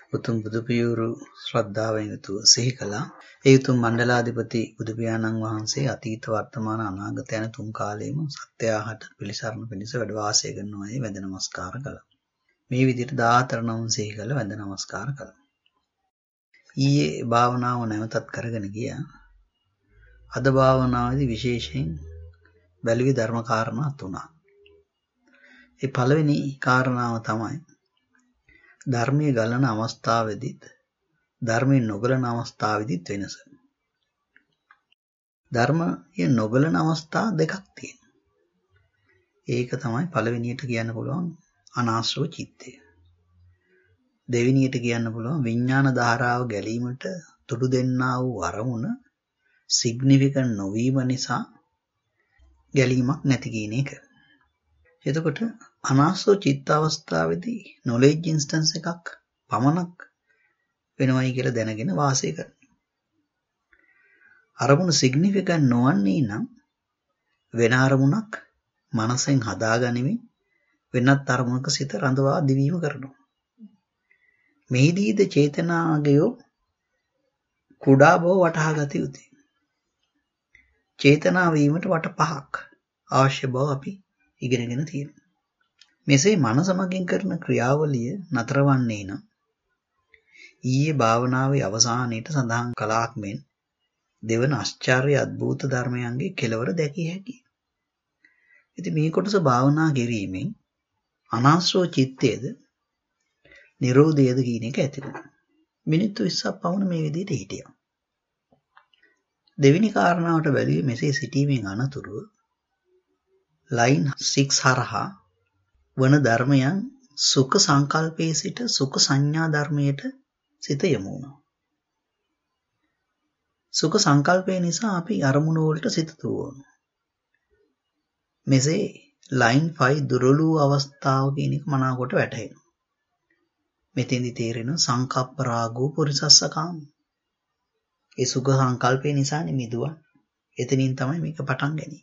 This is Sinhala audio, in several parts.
උතුම් බුදු පියවරු ශ්‍රද්ධාවෙන් යුතුව සිහි කළා. ඒ උතුම් මණ්ඩලාධිපති බුදු පියාණන් වහන්සේ අතීත වර්තමාන අනාගත යන තුන් කාලෙම සත්‍යයට පිළිසරණ පිණිස වැඩ වාසය කරනවායි වැඳ නමස්කාර කළා. මේ විදිහට 14 නම් සිහි කළ වැඳ නමස්කාර කළා. ඊයේ භාවනාව නැවතත් කරගෙන ගියා. අද භාවනාවේදී විශේෂයෙන් බැලුවේ ධර්ම කාරණා තුනක්. ඒ පළවෙනි කාරණාව තමයි ධර්මයේ ගලන අවස්ථාවේදීත් ධර්මයේ නොගලන අවස්ථාවේදීත් වෙනස. ධර්මයේ නොගලන අවස්ථා දෙකක් තියෙනවා. ඒක තමයි පළවෙනියට කියන්න පුළුවන් අනාශ්‍රව චිත්තය. දෙවෙනියට කියන්න පුළුවන් විඥාන ධාරාව ගැලීමට තුඩු දෙන්නා වූ අරමුණ සිග්නිෆිකන්ට් නොවීම නිසා ගැලීමක් නැති කියන එක. එතකොට අනාශ්‍රව චිත්ත අවස්ථාවේදී නොලෙජ් ඉන්ස්ටන්ස් එකක් පමණක් වෙනවයි කියලා දැනගෙන වාසය කරනවා. අරමුණ සිග්නිෆිකන්ට් නොවන්නේ නම් වෙන අරමුණක් මනසෙන් හදාගනිමින් වෙනත් අරමුණක සිත රඳවා දිවීම කරනවා. මෙහිදීද චේතනාගය කුඩා බව වටහා ගත යුතුයි. චේතනා වීමට වට පහක් අවශ්‍ය බව අපි ඉගෙනගෙන තියෙනවා. මෙසේ මනස මගින් කරන ක්‍රියාවලිය නතර වන්නේ නම් ඊයේ භාවනාවේ අවසානයේට සඳහන් කළාක් මෙන් දෙවන ආශ්චර්ය අద్භූත ධර්මයන්ගේ කෙලවර දැකිය හැකියි. ඉතින් මේ කොටස භාවනා කිරීමෙන් අනාශ්‍රව චිත්තයේද නිරෝධයද කියන එක ඇති වෙනවා. මිනිත්තු 20ක් පමණ මේ විදිහට හිටියා. දෙවෙනි කාරණාවට බැලුවේ මෙසේ සිටීමෙන් අනතුරුව ලයින් 6 හරහා වන ධර්මයන් සුඛ සංකල්පයේ සිට සුඛ සංඥා ධර්මයට සිත යොමු වුණා. සුඛ සංකල්පය නිසා අපි අරමුණු වලට සිත දුවනවා. මෙසේ ලයින් 5 දුරළු අවස්ථාව කියන එක මනාවකට වැටහෙනවා. මෙතෙන්දි තේරෙන සංකප්ප රාගෝ පුරිසස්සකාම. ඒ සුඛ සංකල්පය නිසා නිමිදුවා. එතනින් තමයි මේක පටන් ගන්නේ.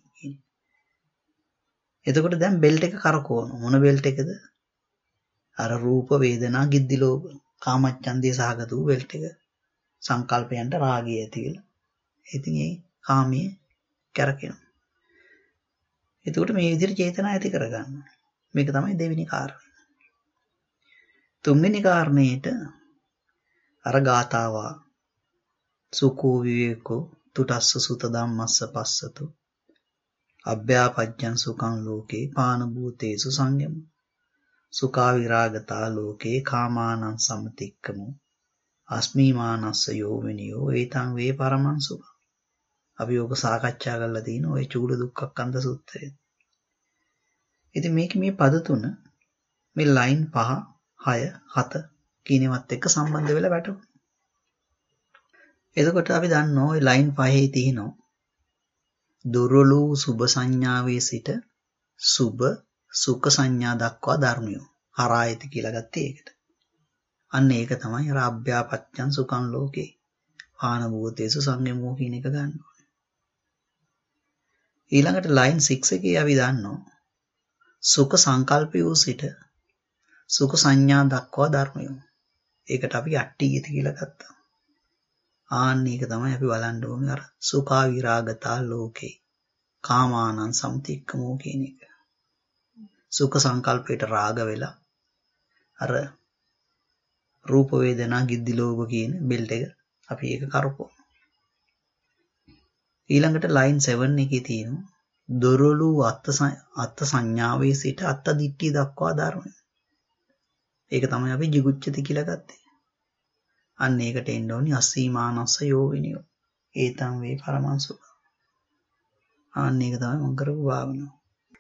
එතකොට දැන් බෙල්ට් එක කරකවනවා. මොන බෙල්ට් එකද? අර රූප වේදනා ගිද්දි ලෝභ කාමච්ඡන්දේ සහගත වූ බෙල්ට් එක. සංකල්පයන්ට රාගය ඇති වෙලා. ඉතින් ඒ කාමයේ කරකිනවා. එතකොට මේ විදිහට චේතනා ඇති කරගන්න. මේක තමයි දෙවෙනි කාරණය. තුන්වෙනි කාරණේට අර ගාතාව සුඛෝ විවේකෝ තුටස්ස සුත ධම්මස්ස පස්සතු අභ්‍යාපජ්ජං සුඛං ලෝකේ පාන භූතේසු සංයම සුඛා විරාගතා ලෝකේ කාමානං සමතික්කමෝ අස්මිමානස්ස යෝවිනියෝ ඒතං වේ පරමං සුඛ. අපි ඔක සාකච්ඡා කරලා තින ඔය චූල දුක්ඛක්ඛන්ධ සූත්‍රය. ඉතින් මේක මේ පද තුන මේ ලයින් 5 6 7 කියනවත් එක්ක සම්බන්ධ වෙලා වැටුණා. එතකොට අපි දන්නවා ওই ලයින් 5 තියෙනවා දුර්වල සුභ සංඥාවේ සිට සුභ සුඛ සංඥා දක්වා ධර්මය හරායති කියලා ගත්තේ ඒකට. අන්න ඒක තමයි අර අභ්‍යාපච්ඡං සුඛං ලෝකේ ආන භූතේසු සංයමෝ කියන එක ගන්න ඕනේ. ඊළඟට ලයින් 6 එකේ අපි දන්නවා සුඛ සංකල්පයෝ සිට සුඛ සංඥා දක්වා ධර්මය. ඒකට අපි අට්ඨියති කියලා ගත්තා. ආන්න ඒක තමයි අපි බලන්න ඕනේ අර සුඛා විරාගතා ලෝකේ කාමානං සම්තික්කමෝ කියන එක. සුඛ සංකල්පයට රාග වෙලා අර රූප වේදනා ගිද්දි ලෝභ කියන බෙල්ට් එක අපි ඒක කරපුවා. ඊළඟට ලයින් 7 එකේ තියෙනවා දොරළු අත්ත් සංඥාවේ සිට අත්ත් දිට්ඨිය දක්වා ධර්මය. ඒක තමයි අපි jigucchati කියලා ගත්තේ. අන්න ඒකට එන්න ඕනි අසීමානස්ස යෝවිනියෝ ඒතං වේ පරමං සුඛ. අන්න ඒක තමයි මම කරපු භාවනාව.